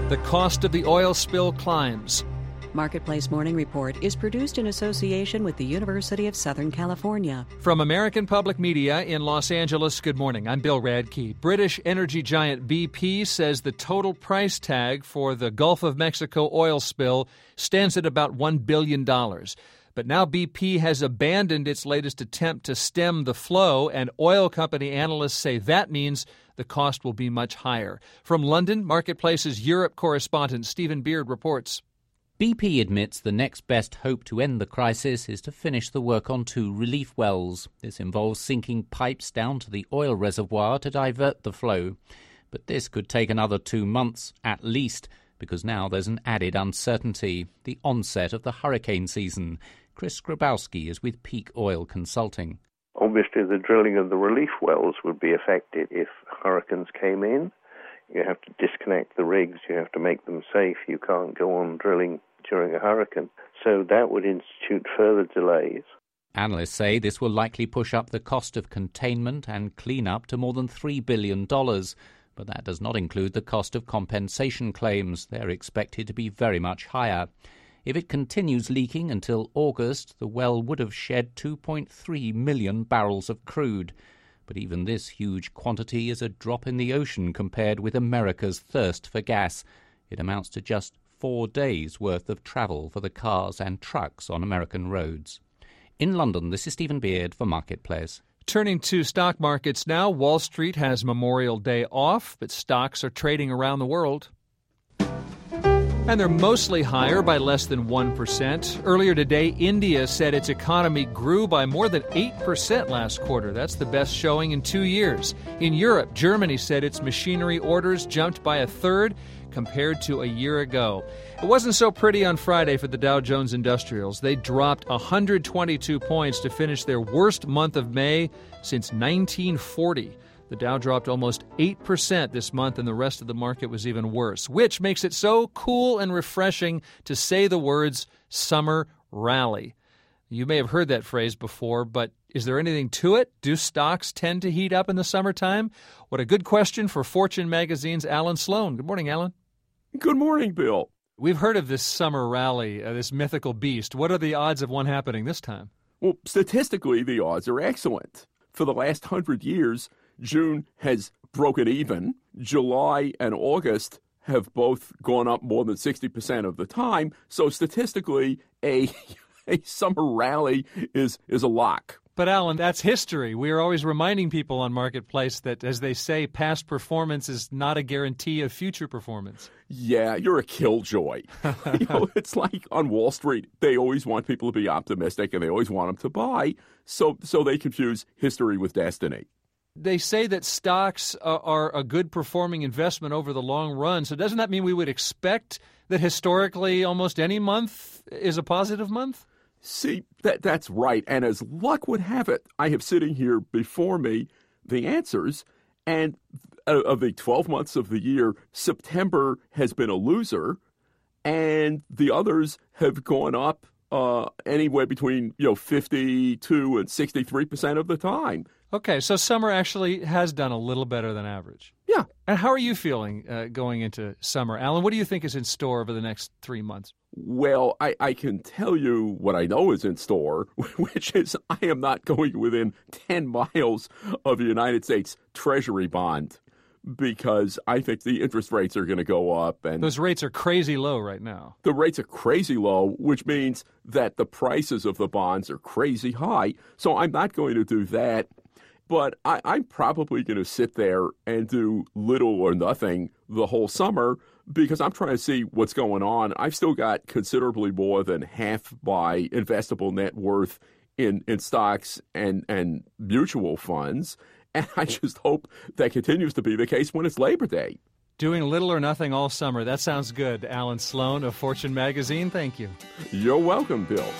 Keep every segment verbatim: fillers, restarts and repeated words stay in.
The cost of the oil spill climbs. Marketplace Morning Report is produced in association with the University of Southern California. From American Public Media in Los Angeles, good morning. I'm Bill Radke. British energy giant B P says the total price tag for the Gulf of Mexico oil spill stands at about one billion dollars. But now B P has abandoned its latest attempt to stem the flow, and oil company analysts say that means the cost will be much higher. From London, Marketplace's Europe correspondent Stephen Beard reports. B P admits the next best hope to end the crisis is to finish the work on two relief wells. This involves sinking pipes down to the oil reservoir to divert the flow. But this could take another two months at least, because now there's an added uncertainty, the onset of the hurricane season. Chris Grabowski is with Peak Oil Consulting. Obviously, the drilling of the relief wells would be affected if hurricanes came in. You have to disconnect the rigs, you have to make them safe, you can't go on drilling during a hurricane. So that would institute further delays. Analysts say this will likely push up the cost of containment and cleanup to more than three billion dollars. But that does not include the cost of compensation claims. They're expected to be very much higher. If it continues leaking until August, the well would have shed two point three million barrels of crude. But even this huge quantity is a drop in the ocean compared with America's thirst for gas. It amounts to just four days' worth of travel for the cars and trucks on American roads. In London, this is Stephen Beard for Marketplace. Turning to stock markets now, Wall Street has Memorial Day off, but stocks are trading around the world. And they're mostly higher by less than one percent. Earlier today, India said its economy grew by more than eight percent last quarter. That's the best showing in two years. In Europe, Germany said its machinery orders jumped by a third compared to a year ago. It wasn't so pretty on Friday for the Dow Jones Industrials. They dropped one hundred twenty-two points to finish their worst month of May since nineteen forty. The Dow dropped almost eight percent this month, and the rest of the market was even worse, which makes it so cool and refreshing to say the words summer rally. You may have heard that phrase before, but is there anything to it? Do stocks tend to heat up in the summertime? What a good question for Fortune Magazine's Alan Sloan. Good morning, Alan. Good morning, Bill. We've heard of this summer rally, uh, this mythical beast. What are the odds of one happening this time? Well, statistically, the odds are excellent. For the last hundred years, June has broken even. July and August have both gone up more than sixty percent of the time. So statistically, a a summer rally is is a lock. But, Alan, that's history. We are always reminding people on Marketplace that, as they say, past performance is not a guarantee of future performance. Yeah, you're a killjoy. You know, it's like on Wall Street, they always want people to be optimistic and they always want them to buy. So, so they confuse history with destiny. They say that stocks are, are a good performing investment over the long run. So doesn't that mean we would expect that historically almost any month is a positive month? See, that that's right. And as luck would have it, I have sitting here before me the answers. And of the twelve months of the year, September has been a loser, and the others have gone up uh, anywhere between you know fifty-two and sixty-three percent of the time. Okay, so summer actually has done a little better than average. Yeah. And how are you feeling uh, going into summer? Alan, what do you think is in store over the next three months? Well, I, I can tell you what I know is in store, which is I am not going within ten miles of a United States Treasury bond because I think the interest rates are going to go up. And those rates are crazy low right now. The rates are crazy low, which means that the prices of the bonds are crazy high. So I'm not going to do that. But I, I'm probably going to sit there and do little or nothing the whole summer because I'm trying to see what's going on. I've still got considerably more than half my investable net worth in, in stocks and, and mutual funds. And I just hope that continues to be the case when it's Labor Day. Doing little or nothing all summer. That sounds good. Alan Sloan of Fortune Magazine, thank you. You're welcome, Bill.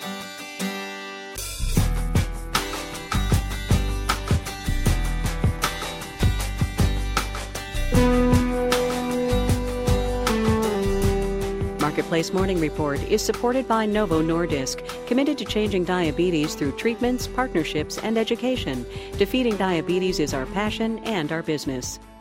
Marketplace Morning Report is supported by Novo Nordisk, committed to changing diabetes through treatments, partnerships, and education. Defeating diabetes is our passion and our business.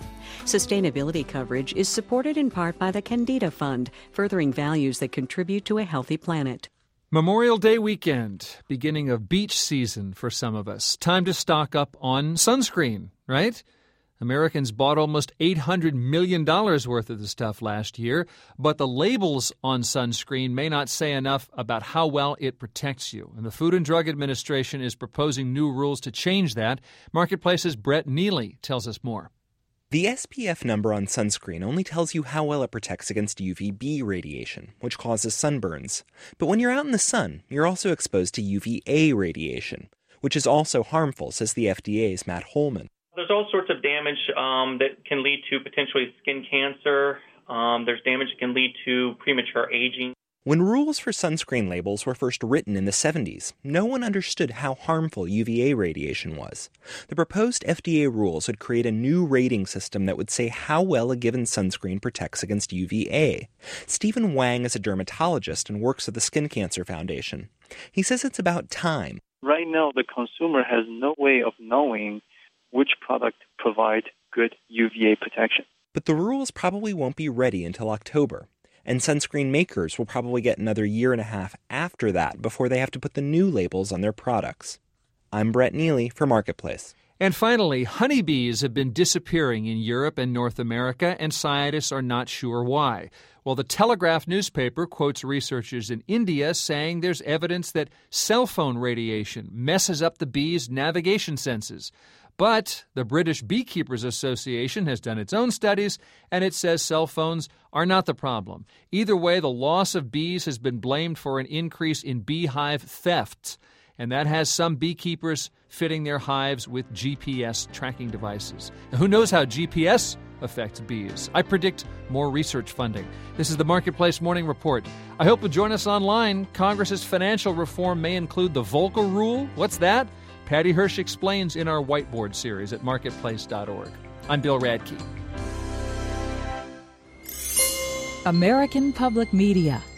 Sustainability coverage is supported in part by the Candida Fund, furthering values that contribute to a healthy planet. Memorial Day weekend, beginning of beach season for some of us. Time to stock up on sunscreen, right? Americans bought almost eight hundred million dollars worth of the stuff last year, but the labels on sunscreen may not say enough about how well it protects you. And the Food and Drug Administration is proposing new rules to change that. Marketplace's Brett Neely tells us more. The S P F number on sunscreen only tells you how well it protects against U V B radiation, which causes sunburns. But when you're out in the sun, you're also exposed to U V A radiation, which is also harmful, says the F D A's Matt Holman. There's all sorts of damage um, that can lead to potentially skin cancer. Um, there's damage that can lead to premature aging. When rules for sunscreen labels were first written in the seventies, no one understood how harmful U V A radiation was. The proposed F D A rules would create a new rating system that would say how well a given sunscreen protects against U V A. Stephen Wang is a dermatologist and works at the Skin Cancer Foundation. He says it's about time. Right now, the consumer has no way of knowing which product provides good U V A protection. But the rules probably won't be ready until October. And sunscreen makers will probably get another year and a half after that before they have to put the new labels on their products. I'm Brett Neely for Marketplace. And finally, honeybees have been disappearing in Europe and North America, and scientists are not sure why. Well, the Telegraph newspaper quotes researchers in India saying there's evidence that cell phone radiation messes up the bees' navigation senses. But the British Beekeepers Association has done its own studies, and it says cell phones are not the problem. Either way, the loss of bees has been blamed for an increase in beehive thefts, and that has some beekeepers fitting their hives with G P S tracking devices. Now, who knows how G P S affects bees? I predict more research funding. This is the Marketplace Morning Report. I hope you'll join us online. Congress's financial reform may include the Volcker Rule. What's that? Patty Hirsch explains in our whiteboard series at marketplace dot org. I'm Bill Radke. American Public Media